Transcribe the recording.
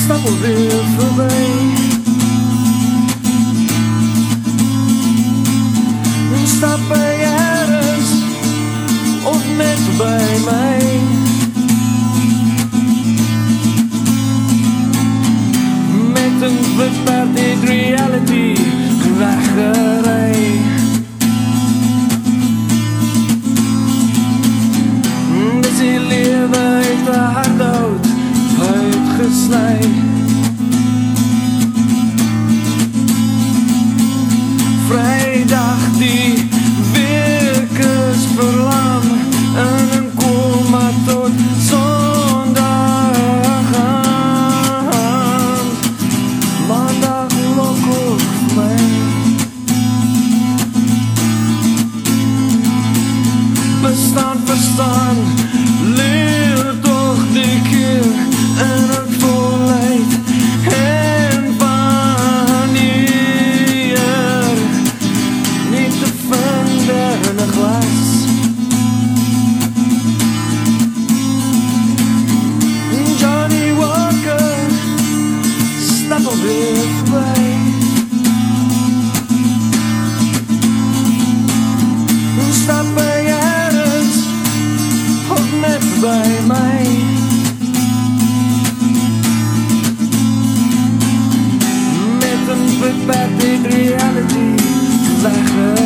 stap alweer voorbij. Stap bij ergens of net bij mij. Met een beperkt reality weggerij. Dus die leven heeft de hart dood uitgesnijd. Vrijdag die werkers verlam en een coma tot zondagavond. Maandag lok op mij. Verstaan, leer toch die keer en het volleid en panier. Niet te vinden in een glas. Johnny Walker, stap alweer voorbij. Stap bij ergens of net bij mij. Met een beperkt reality weggerij.